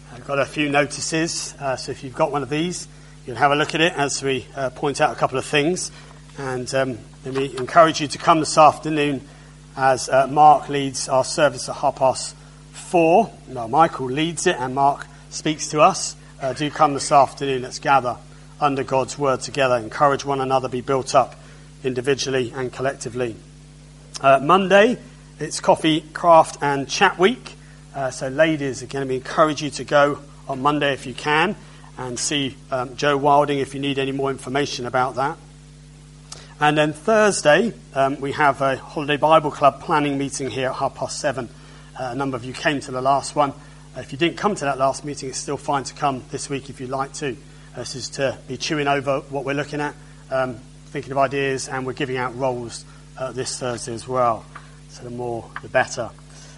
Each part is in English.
I've got a few notices, so if you've got one of these, you'll have a look at it as we point out a couple of things. And let me encourage you to come this afternoon as Mark leads our service at 4:30. No, Michael leads it and Mark speaks to us. Do come this afternoon. Let's gather under God's word together, encourage one another, be built up individually and collectively. Monday, it's Coffee, Craft and Chat Week. So ladies, again, we encourage you to go on Monday if you can and see Joe Wilding if you need any more information about that. And then Thursday, we have a Holiday Bible Club planning meeting here at 7:30. A number of you came to the last one. If you didn't come to that last meeting, it's still fine to come this week if you'd like to. This is to be chewing over what we're looking at, thinking of ideas, and we're giving out roles this Thursday as well. So the more, the better.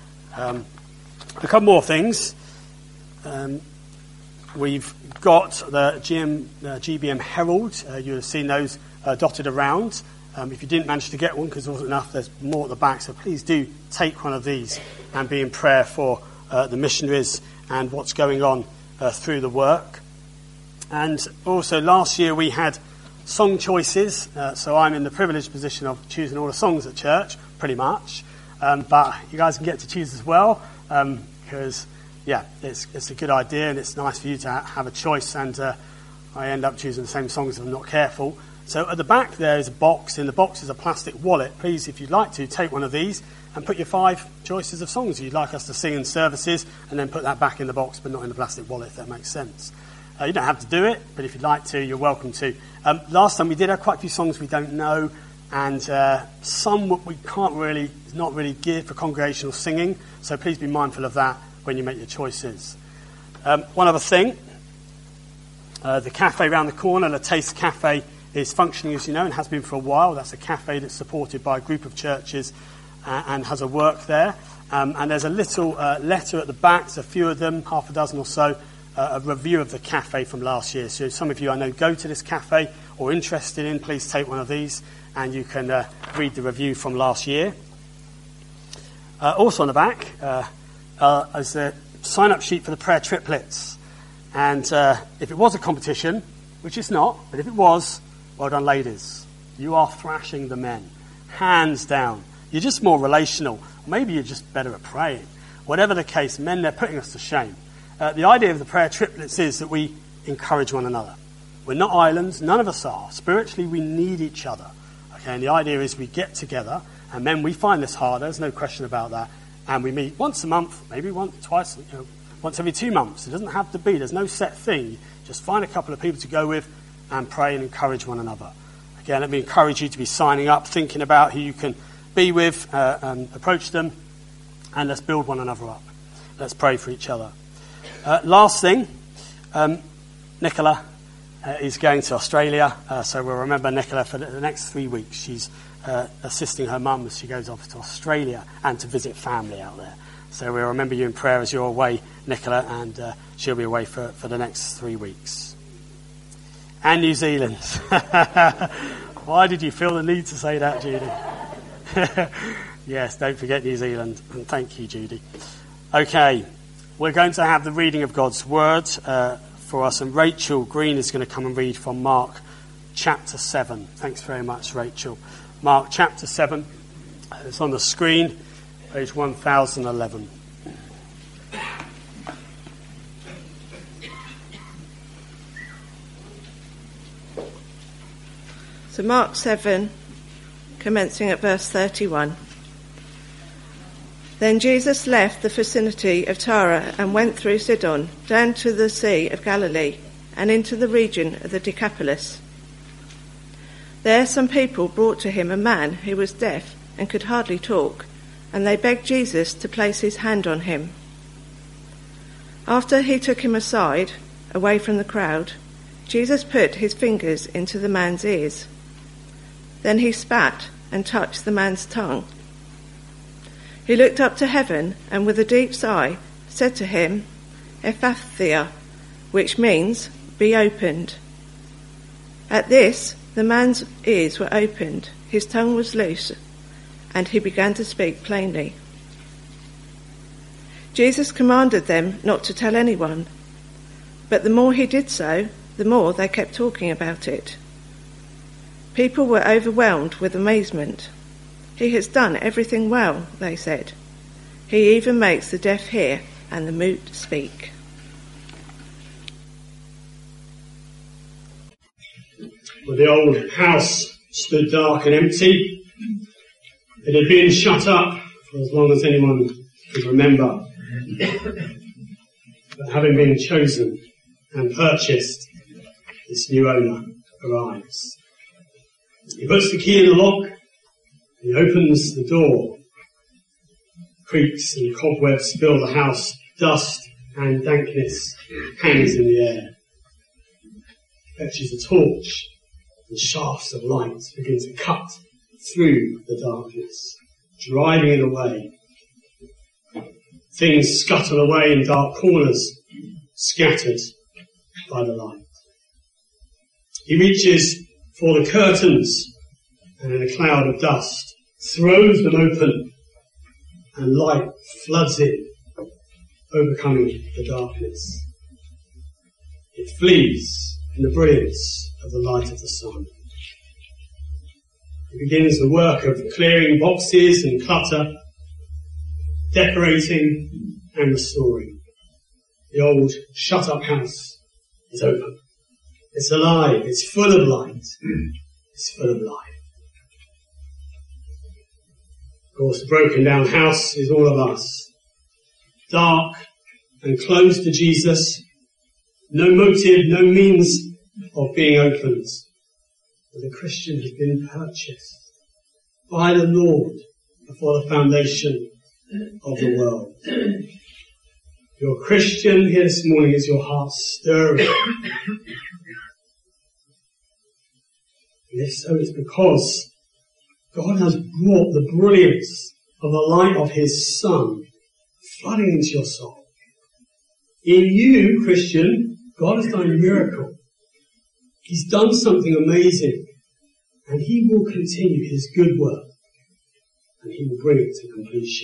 A couple more things. We've got the GBM Herald. You'll have seen those dotted around. If you didn't manage to get one because there wasn't enough, there's more at the back. So please do take one of these and be in prayer for the missionaries and what's going on through the work. And also last year we had song choices. So I'm in the privileged position of choosing all the songs at church, pretty much. But you guys can get to choose as well. Because, it's a good idea and it's nice for you to have a choice, and I end up choosing the same songs if I'm not careful. So at the back there is a box. In the box is a plastic wallet. Please, if you'd like to, take one of these and put your 5 choices of songs you'd like us to sing in services, and then put that back in the box, but not in the plastic wallet, if that makes sense. You don't have to do it, but if you'd like to, you're welcome to. Last time we did have quite a few songs we don't know, and some we can't really, not really geared for congregational singing, so please be mindful of that when you make your choices. One other thing, the cafe around the corner, the Taste Cafe, is functioning, as you know, and has been for a while. That's a cafe that's supported by a group of churches and has a work there. And there's a little letter at the back, there's a few of them, half a dozen or so, a review of the cafe from last year. So some of you I know go to this cafe or interested in, please take one of these and you can read the review from last year. Also on the back is the sign-up sheet for the prayer triplets. And if it was a competition, which it's not, but if it was, well done, ladies. You are thrashing the men, hands down. You're just more relational. Maybe you're just better at praying. Whatever the case, men, they're putting us to shame. The idea of the prayer triplets is that we encourage one another. We're not islands. None of us are. Spiritually, we need each other. Okay, and the idea is we get together, and men, we find this harder. There's no question about that. And we meet once a month, maybe twice, once every 2 months. It doesn't have to be. There's no set thing. Just find a couple of people to go with and pray and encourage one another. Again, let me encourage you to be signing up, thinking about who you can be with, approach them, and let's build one another up. Let's pray for each other. Last thing, Nicola is going to Australia, so we'll remember Nicola for the next 3 weeks. She's assisting her mum as she goes off to Australia and to visit family out there. So we'll remember you in prayer as you're away, Nicola, and she'll be away for the next 3 weeks. And New Zealand. Why did you feel the need to say that, Judy? Yes, don't forget New Zealand. And thank you, Judy. Okay, we're going to have the reading of God's word for us, and Rachel Green is going to come and read from Mark chapter 7. Thanks very much, Rachel. Mark chapter 7. It's on the screen, page 1011. So Mark 7, commencing at verse 31. Then Jesus left the vicinity of Tyre and went through Sidon, down to the Sea of Galilee, and into the region of the Decapolis. There some people brought to him a man who was deaf and could hardly talk, and they begged Jesus to place his hand on him. After he took him aside, away from the crowd, Jesus put his fingers into the man's ears. Then he spat and touched the man's tongue. He looked up to heaven and with a deep sigh said to him, Ephphathia, which means, be opened. At this, the man's ears were opened, his tongue was loose, and he began to speak plainly. Jesus commanded them not to tell anyone, But the more he did so, the more they kept talking about it. People were overwhelmed with amazement. He has done everything well, they said. He even makes the deaf hear and the mute speak. Well, the old house stood dark and empty. It had been shut up for as long as anyone could remember. But having been chosen and purchased, this new owner arrives. He puts the key in the lock, he opens the door. Creaks and cobwebs fill the house, dust and dankness hangs in the air. He fetches a torch, and shafts of light begin to cut through the darkness, driving it away. Things scuttle away in dark corners, scattered by the light. He reaches for the curtains, and in a cloud of dust, throws them open, and light floods in, overcoming the darkness. It flees in the brilliance of the light of the sun. He begins the work of clearing boxes and clutter, decorating and restoring. The old shut-up house is open. It's alive. It's full of light. It's full of life. Of course, the broken down house is all of us. Dark and closed to Jesus. No motive, no means of being opened. But the Christian has been purchased by the Lord before the foundation of the world. Your Christian here this morning, is your heart stirring? And if so, it's because God has brought the brilliance of the light of his Son flooding into your soul. In you, Christian, God has done a miracle. He's done something amazing. And he will continue his good work. And he will bring it to completion.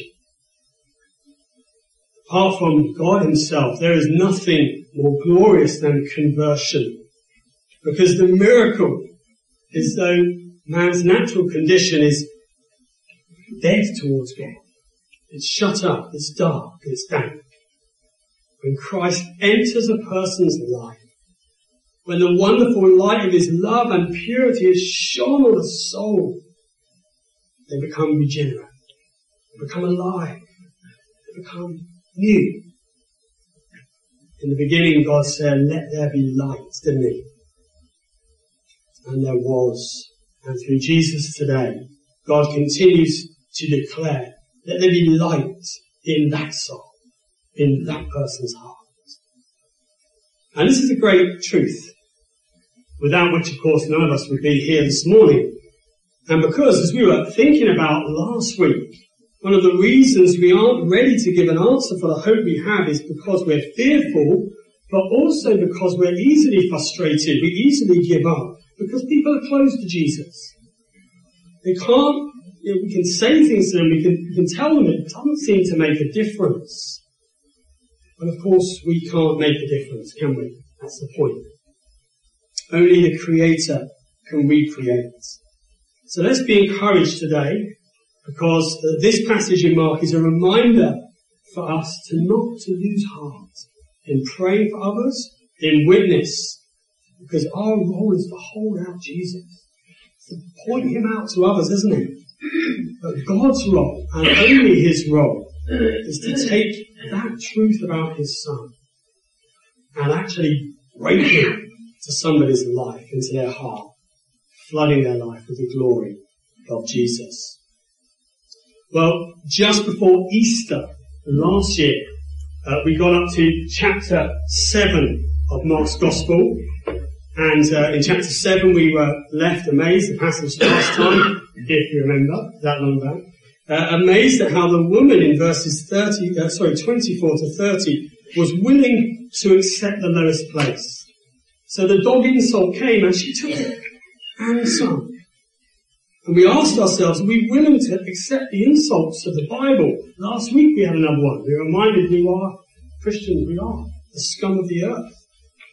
Apart from God himself, there is nothing more glorious than conversion. Because the miracle is though man's natural condition is dead towards God. It's shut up, it's dark, it's dank. When Christ enters a person's life, when the wonderful light of his love and purity is shone on the soul, they become regenerate, they become alive, they become new. In the beginning, God said, let there be light, didn't he? And there was. And through Jesus today, God continues to declare, let there be light in that soul, in that person's heart. And this is a great truth, without which, of course, none of us would be here this morning. And because, as we were thinking about last week, one of the reasons we aren't ready to give an answer for the hope we have is because we're fearful, but also because we're easily frustrated, we easily give up, because people are closed to Jesus. They can't, we can say things to them, we can tell them it doesn't seem to make a difference. But of course, we can't make a difference, can we? That's the point. Only the Creator can recreate. So let's be encouraged today, because this passage in Mark is a reminder for us to not to lose heart in praying for others, in witness, because our role is to hold out Jesus, to point him out to others, isn't it? But God's role, and only his role, is to take that truth about his Son and actually break it to somebody's life, into their heart, flooding their life with the glory of Jesus. Well, just before Easter last year, we got up to chapter 7 of Mark's Gospel. And in chapter 7 we were left amazed, the passage last time, if you remember, that long back, amazed at how the woman in verses 24 to 30 was willing to accept the lowest place. So the dog insult came and she took it, and some. And we asked ourselves, are we willing to accept the insults of the Bible? Last week we had another one. We were reminded we are Christians, we are the scum of the earth.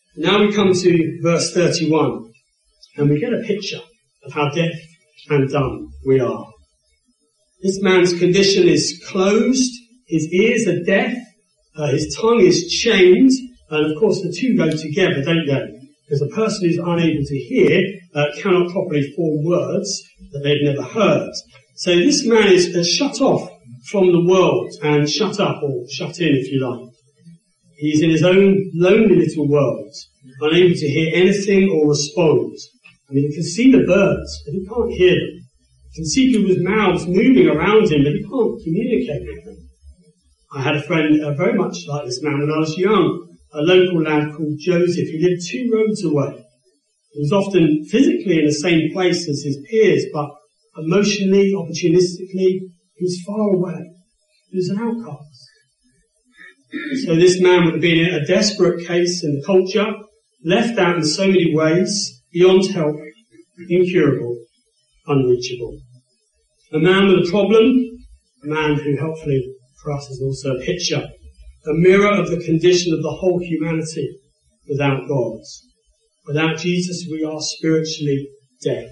Now we come to verse 31, and we get a picture of how deaf and dumb we are. This man's condition is closed, his ears are deaf, his tongue is chained, and of course the two go together, don't they? Because a person who's unable to hear cannot properly form words that they've never heard. So this man is shut off from the world and shut up, or shut in if you like. He's in his own lonely little world, unable to hear anything or respond. I mean, he can see the birds, but he can't hear them. He can see people's mouths moving around him, but he can't communicate with them. I had a friend very much like this man when I was young, a local lad called Joseph. He lived 2 roads away. He was often physically in the same place as his peers, but emotionally, opportunistically, he was far away. He was an outcast. So this man would have been a desperate case in the culture, left out in so many ways, beyond help, incurable, unreachable. A man with a problem, a man who helpfully for us is also a picture, a mirror of the condition of the whole humanity without God. Without Jesus, we are spiritually deaf,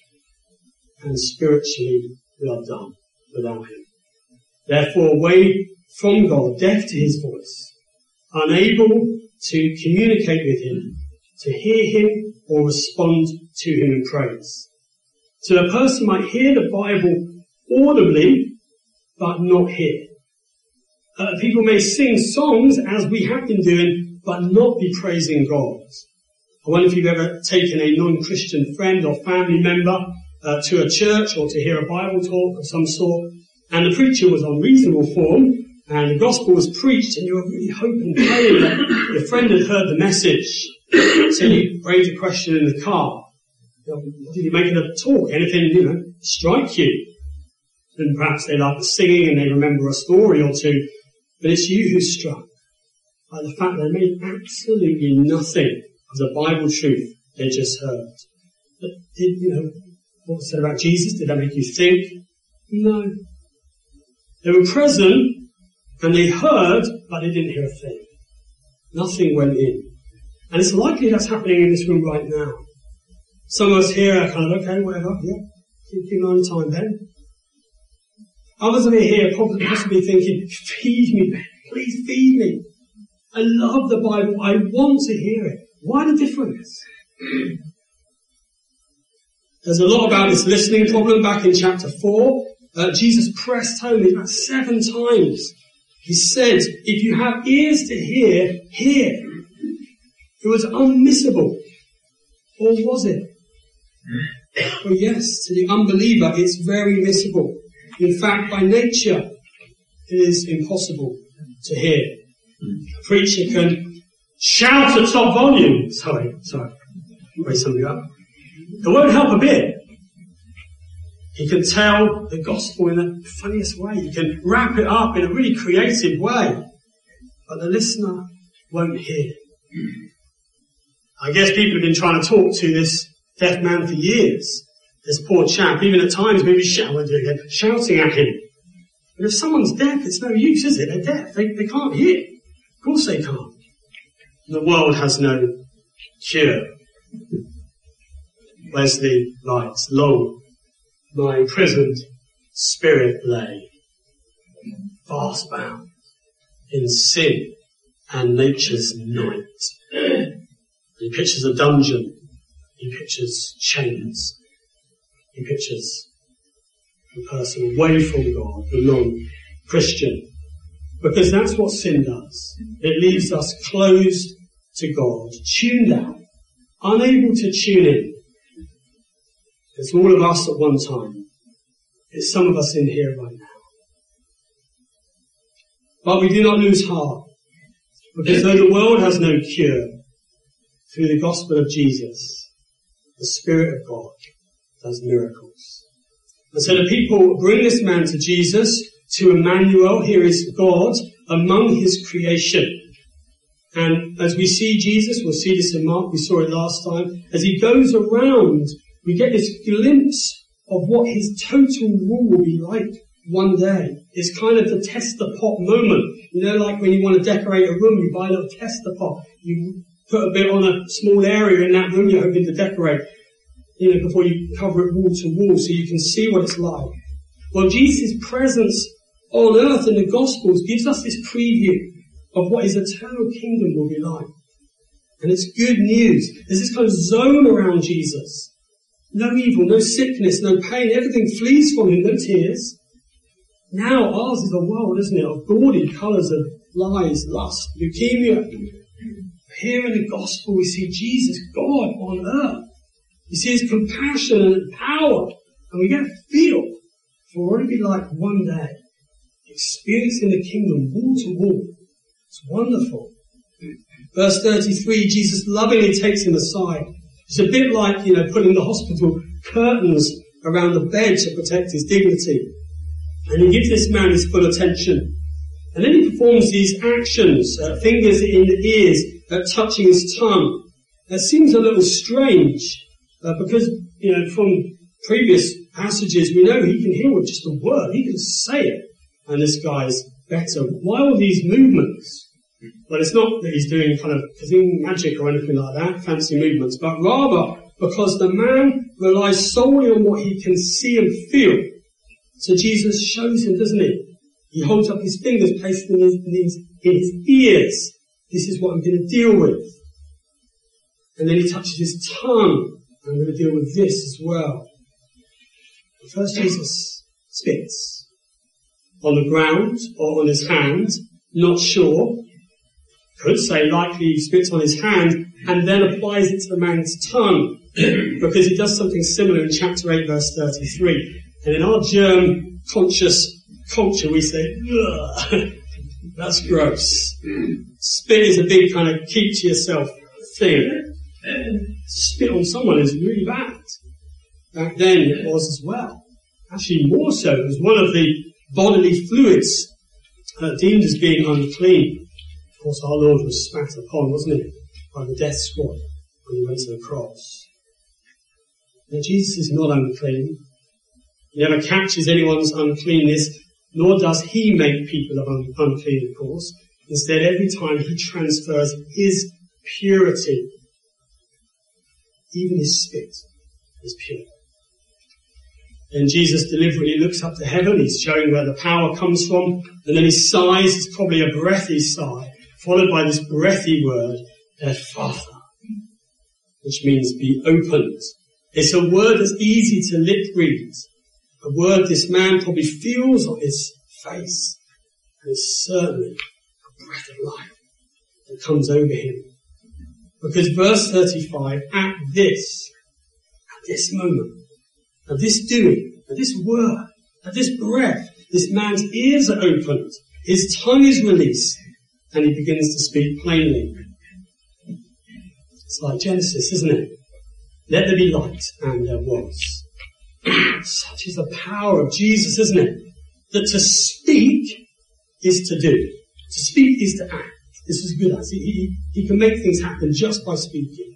and spiritually we are dumb without him. Therefore, away from God, deaf to his voice, unable to communicate with him, to hear him or respond to him in praise. So a person might hear the Bible audibly, but not hear. People may sing songs, as we have been doing, but not be praising God. I wonder if you've ever taken a non-Christian friend or family member to a church or to hear a Bible talk of some sort, and the preacher was on reasonable form, and the gospel was preached, and you were really hoping, praying that your friend had heard the message. So you raised a question in the car. Did you make it a talk? Anything, strike you? And perhaps they like the singing and they remember a story or two, but it's you who's struck by the fact they made absolutely nothing of the Bible truth they just heard. But what was said about Jesus? Did that make you think? No. They were present and they heard, but they didn't hear a thing. Nothing went in. And it's likely that's happening in this room right now. Some of us here are kind of, okay, whatever, yeah, keep on time, Ben. Others of you here possibly thinking, feed me, Ben, please feed me. I love the Bible, I want to hear it. Why the difference? There's a lot about this listening problem back in chapter 4. Jesus pressed home about 7 times. He said, if you have ears to hear, hear. It was unmissable. Or was it? Well, yes, to the unbeliever, it's very missable. In fact, by nature, it is impossible to hear. A preacher can shout at top volume. Sorry, raise something up. It won't help a bit. He can tell the gospel in the funniest way. He can wrap it up in a really creative way. But the listener won't hear. I guess people have been trying to talk to this deaf man for years. This poor chap, even at times maybe shouting at him. But if someone's deaf, it's no use, is it? They're deaf. They can't hear. Of course they can't. The world has no cure. Wesley writes, long my imprisoned spirit lay, fast bound in sin and nature's night. He pictures a dungeon. He pictures chains. He pictures the person away from God, the non-Christian. Because that's what sin does. It leaves us closed to God, tuned out, unable to tune in. It's all of us at one time. It's some of us in here right now. But we do not lose heart. Because though the world has no cure, through the gospel of Jesus, the Spirit of God does miracles. And so the people bring this man to Jesus, to Emmanuel. Here is God among his creation. And as we see Jesus, we'll see this in Mark, we saw it last time, as he goes around, we get this glimpse of what his total rule will be like one day. It's kind of the tester pot moment. Like when you want to decorate a room, you buy a little tester pot. You put a bit on a small area in that room you're hoping to decorate, before you cover it wall to wall so you can see what it's like. Well, Jesus' presence on earth in the Gospels gives us this preview of what his eternal kingdom will be like. And it's good news. There's this kind of zone around Jesus. No evil, no sickness, no pain. Everything flees from him, no tears. Now ours is a world, isn't it, of gaudy colours of lies, lust, leukemia. Here in the Gospel we see Jesus, God on earth. We see his compassion and power. And we get a feel for what it would be like one day. Experiencing the kingdom wall to wall. It's wonderful. Verse 33, Jesus lovingly takes him aside. It's a bit like, putting the hospital curtains around the bed to protect his dignity. And he gives this man his full attention. And then he performs these actions, fingers in the ears, touching his tongue. That seems a little strange, because, from previous passages, we know he can heal with just a word. He can say it, and this guy's better. Why all these movements? Well, it's not that he's doing kind of magic or anything like that, fancy movements, but rather because the man relies solely on what he can see and feel. So Jesus shows him, doesn't he? He holds up his fingers, placed them in his ears. This is what I'm going to deal with. And then he touches his tongue. I'm going to deal with this as well. But first Jesus spits on the ground or on his hand, not sure. Could say likely he spits on his hand and then applies it to the man's tongue, because he does something similar in chapter 8 verse 33. And in our germ-conscious culture we say, ugh, that's gross. Spit is a big kind of keep to yourself thing. Spit on someone is really bad. Back then it was as well. Actually more so. It was one of the bodily fluids deemed as being unclean. Of course, our Lord was spat upon, wasn't he, by the death squad when he went to the cross. Now, Jesus is not unclean. He never catches anyone's uncleanness, nor does he make people unclean, of course. Instead, every time he transfers his purity, even his spit is pure. Then Jesus deliberately looks up to heaven. He's showing where the power comes from. And then he sighs. It's probably a breathy sigh, followed by this breathy word, Ephphatha, which means be opened. It's a word that's easy to lip read. A word this man probably feels on his face. And it's certainly a breath of life that comes over him. Because verse 35, at this moment, at this doing, at this word, at this breath, this man's ears are opened, his tongue is released, and he begins to speak plainly. It's like Genesis, isn't it? Let there be light, and there was. Such is the power of Jesus, isn't it? That to speak is to do. To speak is to act. This is good. He can make things happen just by speaking.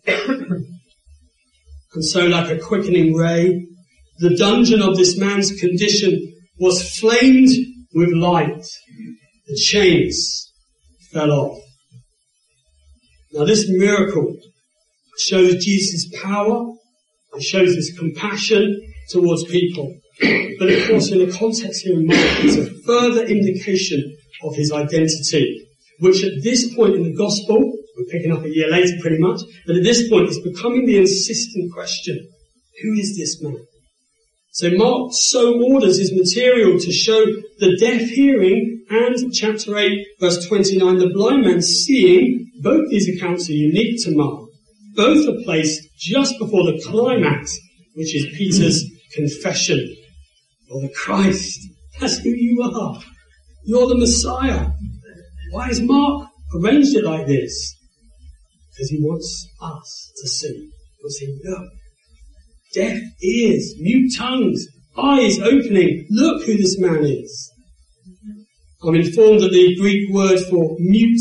And so, like a quickening ray, the dungeon of this man's condition was flamed with light. The chains fell off. Now, this miracle shows Jesus' power. It shows his compassion towards people. But of course, in the context here in Mark, it's a further indication of his identity, which at this point in the gospel, we're picking up a year later pretty much, but at this point it's becoming the insistent question, who is this man? So Mark so orders his material to show the deaf hearing and chapter 8 verse 29, the blind man seeing. Both these accounts are unique to Mark. Both are placed just before the climax, which is Peter's confession. You're the Christ. That's who you are. You're the Messiah. Why has Mark arranged it like this? Because he wants us to see. He wants to say, look, deaf ears, mute tongues, eyes opening. Look who this man is. I'm informed that the Greek word for mute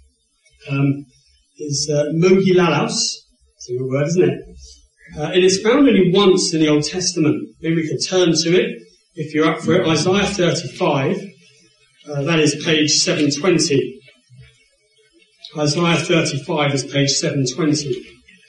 is mogilalos. It's a good word, isn't it? It is found only once in the Old Testament. Maybe we could turn to it if you're up for it. Isaiah 35. That is page 720. Isaiah 35 is page 720.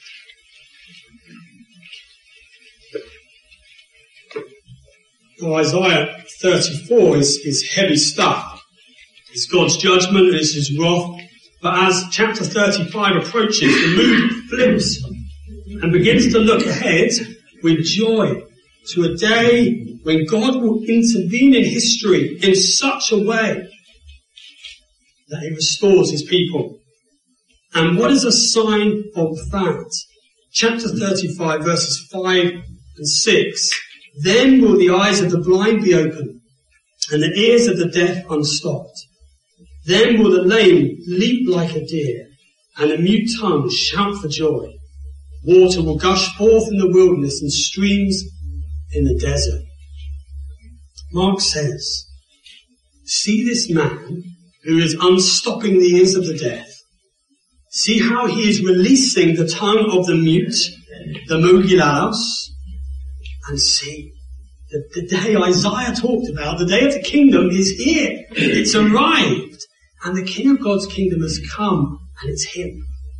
Now, Isaiah 34 is heavy stuff. It's God's judgment and it's his wrath. But as chapter 35 approaches, the mood flips and begins to look ahead with joy to a day when God will intervene in history in such a way that he restores his people. And what is a sign of that? Chapter 35 verses 5 and 6. Then will the eyes of the blind be opened and the ears of the deaf unstopped. Then will the lame leap like a deer and the mute tongue shout for joy. Water will gush forth in the wilderness and streams in the desert. Mark says, see this man who is unstopping the ears of the deaf. See how he is releasing the tongue of the mute, the mogilalos, and see the day Isaiah talked about, the day of the kingdom is here. It's arrived. And the King of God's kingdom has come, and it's him.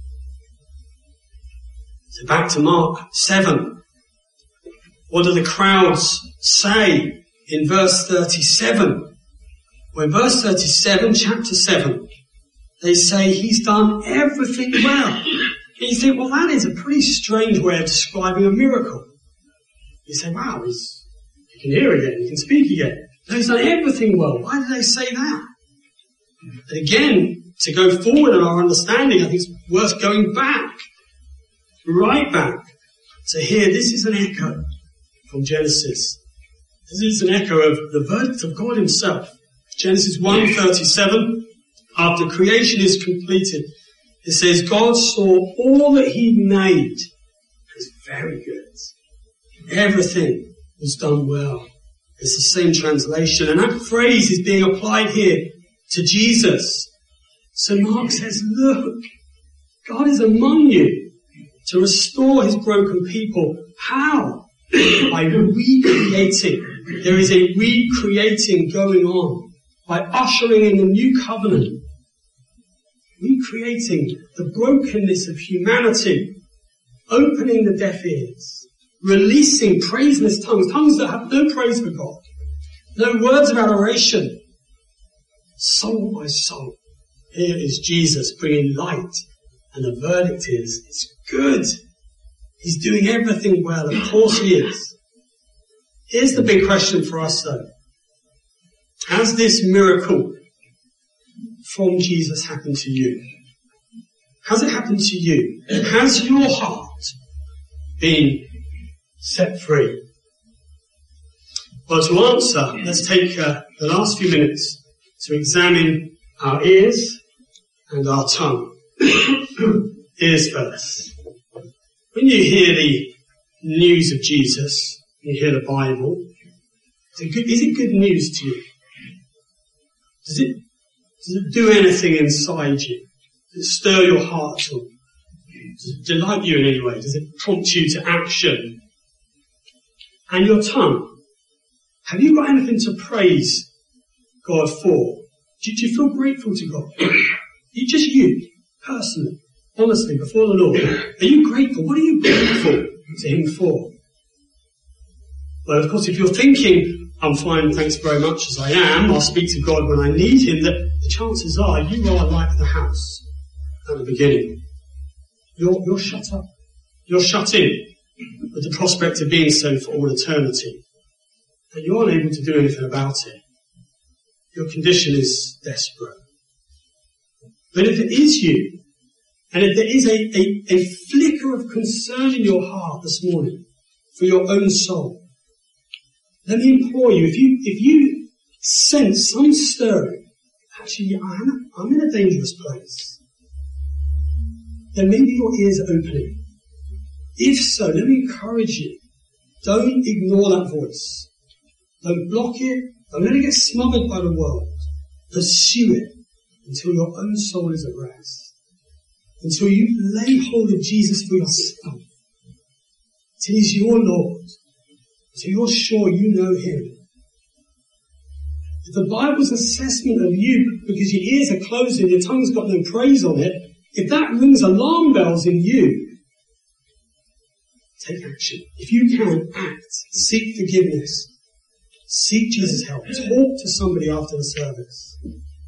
So back to Mark 7. What do the crowds say in verse 37? Well, in verse 37, chapter 7, they say he's done everything well. And you think, well, that is a pretty strange way of describing a miracle. You say, wow, he can hear again, he can speak again. No, he's done everything well. Why do they say that? And again, to go forward in our understanding, I think it's worth going back, right back, to hear this is an echo from Genesis. This is an echo of the verdict of God himself. Genesis 1:37, after creation is completed, it says, God saw all that he made as very good. Everything was done well. It's the same translation. And that phrase is being applied here to Jesus. So Mark says, look, God is among you to restore his broken people. How? By recreating. There is a recreating going on. By ushering in the new covenant. Recreating the brokenness of humanity. Opening the deaf ears. Releasing praiseless tongues. Tongues that have no praise for God. No words of adoration. Soul by soul. Here is Jesus bringing light. And the verdict is, it's good. He's doing everything well. Of course he is. Here's the big question for us though. Has this miracle from Jesus happened to you? Has it happened to you? Has your heart been set free? Well, to answer, let's take the last few minutes to examine our ears and our tongue. Ears first. When you hear the news of Jesus, you hear the Bible, is it good news to you? Does it do anything inside you? Does it stir your heart at all? Does it delight you in any way? Does it prompt you to action? And your tongue. Have you got anything to praise God for? Do you feel grateful to God? Just you, personally, honestly, before the Lord. Are you grateful? What are you grateful to him for? Well, of course, if you're thinking, I'm fine, thanks very much as I am, I'll speak to God when I need him, the chances are you are like the house at the beginning. You're shut up. You're shut in with the prospect of being so for all eternity. And you aren't able to do anything about it. Your condition is desperate. But if it is you, and if there is a flicker of concern in your heart this morning for your own soul, let me implore you, if you sense some stirring, actually I'm in a dangerous place, then maybe your ears are opening. If so, let me encourage you, don't ignore that voice. Don't block it. Don't let it get smothered by the world. Pursue it until your own soul is at rest. Until you lay hold of Jesus for yourself. Until he's your Lord. Until you're sure you know him. If the Bible's assessment of you, because your ears are closed and your tongue's got no praise on it, if that rings alarm bells in you, take action. If you can, act. Seek forgiveness. Seek Jesus' help. Talk to somebody after the service.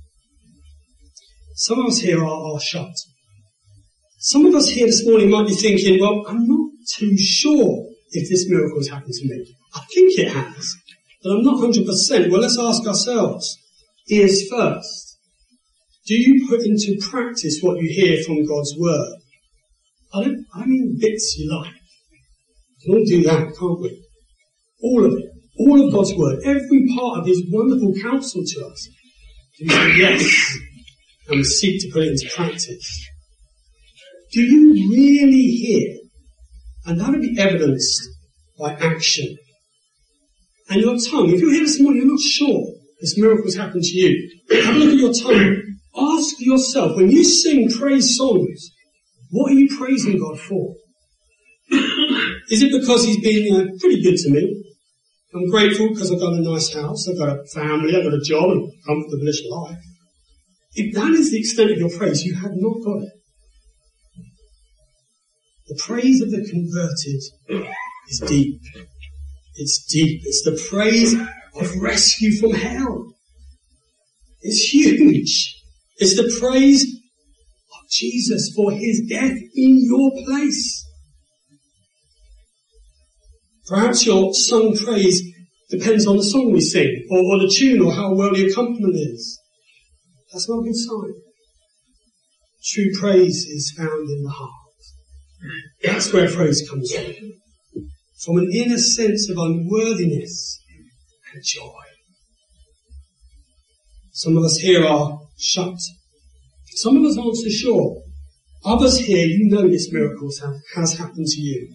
Some of us here are shut. Some of us here this morning might be thinking, well, I'm not too sure if this miracle has happened to me. I think it has, but I'm not 100%. Well, let's ask ourselves, ears first. Do you put into practice what you hear from God's word? I mean bits you like. We can all do that, can't we? All of it. All of God's word. Every part of his wonderful counsel to us. Do we say yes and seek to put it into practice? Do you really hear? And that will be evidenced by action. And your tongue, if you're here this morning, you're not sure this miracle has happened to you, have a look at your tongue. Ask yourself, when you sing praise songs, what are you praising God for? Is it because he's been pretty good to me? I'm grateful because I've got a nice house, I've got a family, I've got a job and a comfortable-ish life. If that is the extent of your praise, you have not got it. The praise of the converted is deep. It's deep. It's the praise of rescue from hell. It's huge. It's the praise of Jesus for his death in your place. Perhaps your sung praise depends on the song we sing, or the tune, or how well the accompaniment is. That's not a good sign. True praise is found in the heart. That's where praise comes from an inner sense of unworthiness and joy. Some of us here are shut. Some of us aren't so sure. Others here, you know this miracle has happened to you.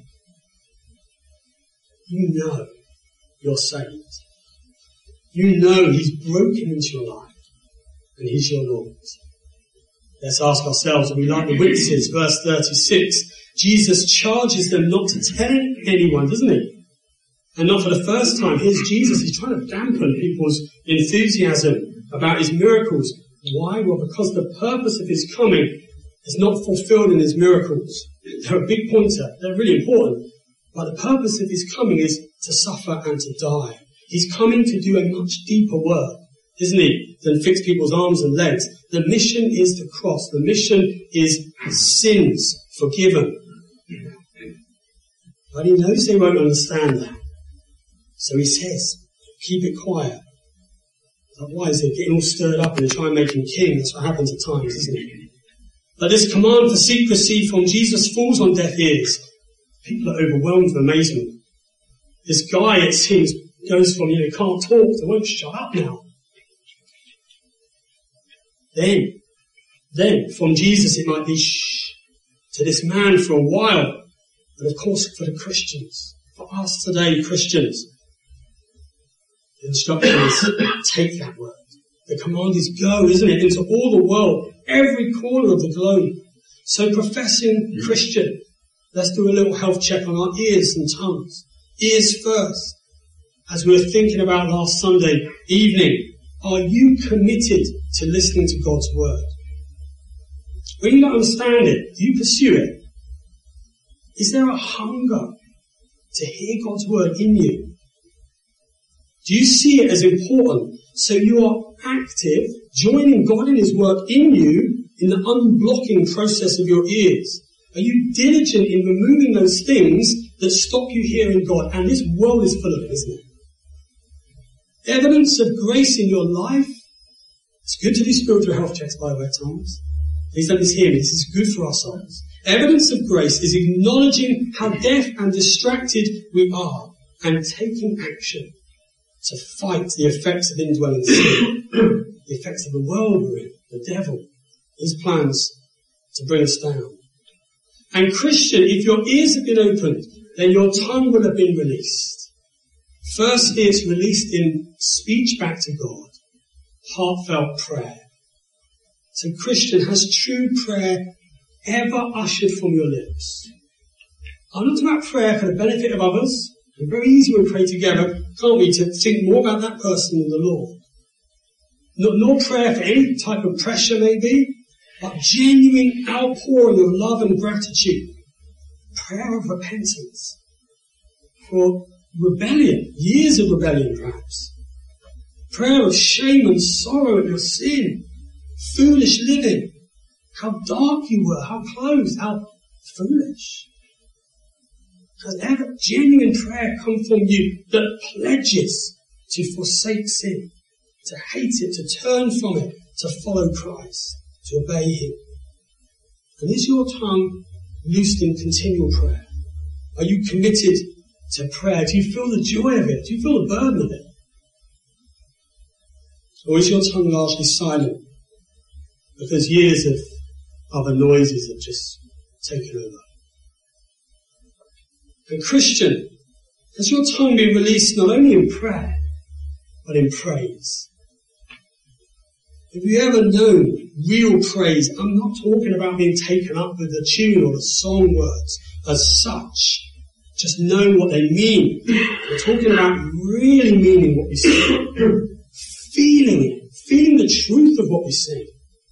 You know you're saved. You know he's broken into your life and he's your Lord. Let's ask ourselves, are we like the witnesses? Verse 36, Jesus charges them not to tell anyone, doesn't he? And not for the first time. Here's Jesus, he's trying to dampen people's enthusiasm about his miracles. Why? Well, because the purpose of his coming is not fulfilled in his miracles. They're a big pointer. They're really important. But the purpose of his coming is to suffer and to die. He's coming to do a much deeper work, isn't he, than fix people's arms and legs. The mission is the cross. The mission is sins forgiven. But he knows they won't understand that. So he says, keep it quiet. Otherwise they're getting all stirred up and they try and make him king. That's what happens at times, isn't it? But this command for secrecy from Jesus falls on deaf ears. People are overwhelmed with amazement. This guy, it seems, goes from, can't talk to, won't shut up now. Then, from Jesus it might be shh, to this man for a while. But of course for the Christians, for us today, Christians, the instruction is take that word. The command is go, isn't it, into all the world, every corner of the globe. So professing Christian, let's do a little health check on our ears and tongues. Ears first. As we were thinking about last Sunday evening, are you committed to listening to God's word? When you don't understand it, do you pursue it? Is there a hunger to hear God's word in you? Do you see it as important? So you are active, joining God in his work in you, in the unblocking process of your ears. Are you diligent in removing those things that stop you hearing God? And this world is full of it, isn't it? Evidence of grace in your life. It's good to do spiritual health checks, by the way, at times. Please don't mishear me. This is good for our souls. Evidence of grace is acknowledging how deaf and distracted we are and taking action to fight the effects of indwelling sin, the effects of the world we're in, the devil, his plans to bring us down. And Christian, if your ears have been opened, then your tongue will have been released. Firstly, it's released in speech back to God, heartfelt prayer. So Christian, has true prayer ever ushered from your lips? I'm not about prayer for the benefit of others. It's very easy when we pray together, can't we, to think more about that person than the Lord. Nor prayer for any type of pressure, maybe. but genuine outpouring of love and gratitude. Prayer of repentance for rebellion, years of rebellion perhaps. Prayer of shame and sorrow at your sin, foolish living, how dark you were, how closed, how foolish. Has ever genuine prayer come from you that pledges to forsake sin, to hate it, to turn from it, to follow Christ, to obey Him? And is your tongue loosed in continual prayer? Are you committed to prayer? Do you feel the joy of it? Do you feel the burden of it? Or is your tongue largely silent because years of other noises have just taken over? And Christian, has your tongue been released not only in prayer, but in praise? Have you ever known real praise? I'm not talking about being taken up with the tune or the song words as such, just knowing what they mean. We're talking about really meaning what we sing, feeling it, feeling the truth of what we sing.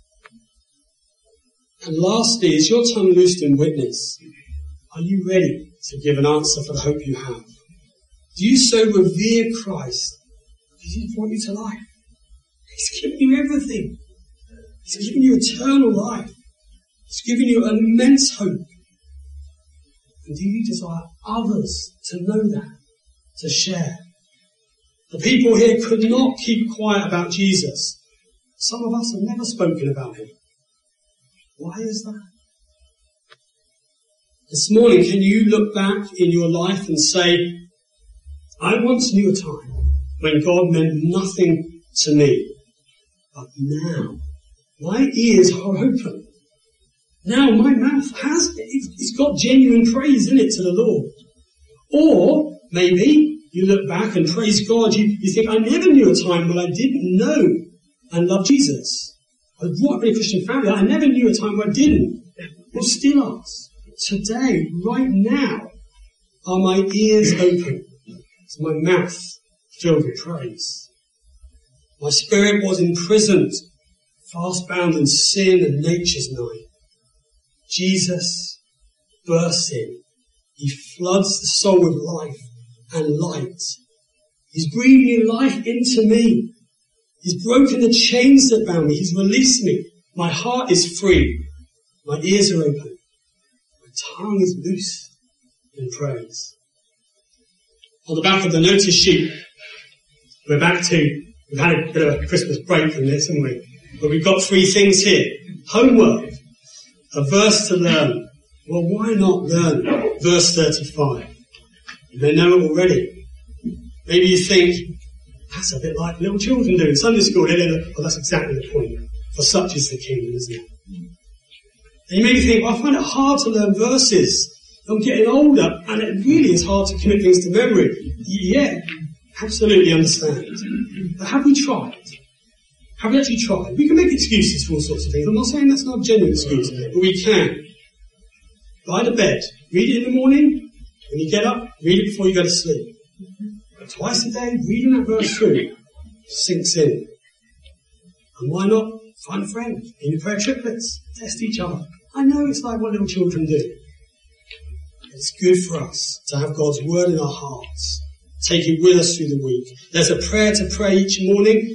And lastly, is your tongue loosed in witness? Are you ready to give an answer for the hope you have? Do you so revere Christ because He's brought you to life? He's given you everything. He's given you eternal life. He's given you immense hope. And do you desire others to know that, to share? The people here could not keep quiet about Jesus. Some of us have never spoken about Him. Why is that? This morning, can you look back in your life and say, I once knew a time when God meant nothing to me, but now my ears are open. Now my mouth it's got genuine praise in it to the Lord. Or maybe you look back and praise God, you think, I never knew a time when I didn't know and love Jesus. I was brought up in a Christian family. I never knew a time when I didn't. Well, still ask. Today, right now, are my ears open? Is my mouth filled with praise? My spirit was imprisoned, fast bound in sin and nature's night. Jesus bursts in. He floods the soul with life and light. He's breathing life into me. He's broken the chains that bound me. He's released me. My heart is free. My ears are open. My tongue is loose in praise. On the back of the notice sheet, we've had a bit of a Christmas break from this, haven't we? But we've got 3 things here. Homework, a verse to learn. Well, why not learn verse 35? You may know it already. Maybe you think, that's a bit like little children do in Sunday school. Well, that's exactly the point. For such is the kingdom, isn't it? And you maybe think, well, I find it hard to learn verses. I'm getting older, and it really is hard to commit things to memory. Yeah, absolutely understand. But have we tried? Have we actually tried? We can make excuses for all sorts of things. I'm not saying that's not a genuine excuse, but we can. Lie to bed. Read it in the morning. When you get up, read it before you go to sleep. Twice a day, reading that verse through sinks in. And why not find a friend in your prayer triplets? Test each other. I know it's like what little children do. It's good for us to have God's word in our hearts. Take it with us through the week. There's a prayer to pray each morning.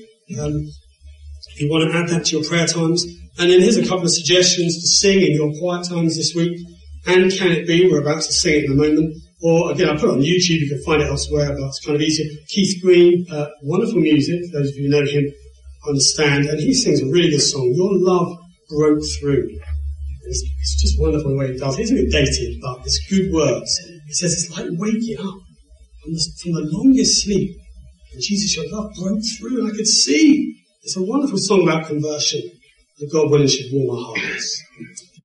If you want to add that to your prayer times. And then here's a couple of suggestions to sing in your quiet times this week. And Can It Be? We're about to sing it in a moment. Or, again, I put it on YouTube. You can find it elsewhere, but it's kind of easier. Keith Green, wonderful music. For those of you who know him, understand. And he sings a really good song. Your Love Broke Through. It's just wonderful the way he does it. It's a bit dated, but it's good words. He says it's like waking up from the longest sleep. And Jesus, your love broke through, and I could see. It's a wonderful song about conversion that God willing should warm our hearts.